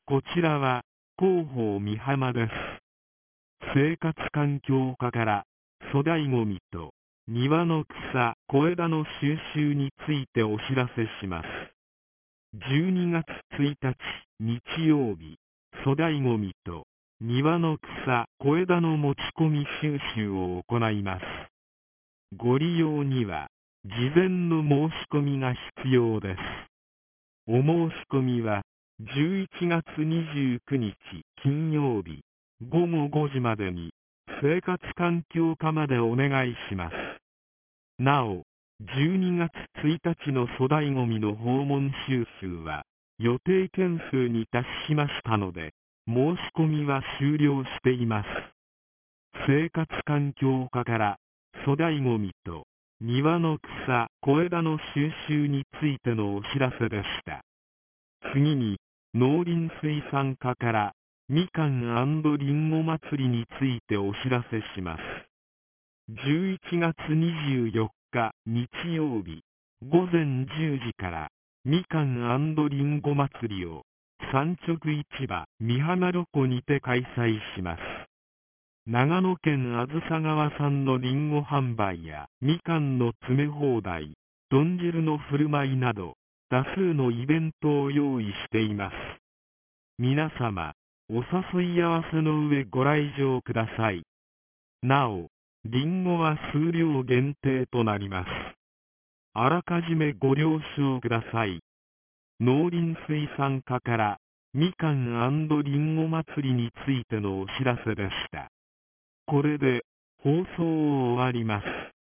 こちらは広報美浜です。生活環境課から粗大ごみと庭の草・小枝の収集についてお知らせします。12月1日日曜日、粗大ごみと庭の草・小枝の持ち込み収集を行います。ご利用には事前の申し込みが必要です。お申し込みは11月29日金曜日午後5時までに生活環境課までお願いします。なお、12月1日の粗大ごみの訪問収集は予定件数に達しましたので、申し込みは終了しています。生活環境課から粗大ごみと庭の草・小枝の収集についてのお知らせでした。次に、農林水産課からみかん&りんご祭りについてお知らせします。11月24日日曜日午前10時からみかん&りんご祭りを産直市場美浜ロコにて開催します。長野県あずさ川産のりんご販売やみかんの詰め放題、豚汁の振る舞いなど多数のイベントを用意しています。皆様、お誘い合わせの上ご来場ください。なお、りんごは数量限定となります。あらかじめご了承ください。農林水産課からみかん&りんご祭りについてのお知らせでした。これで放送を終わります。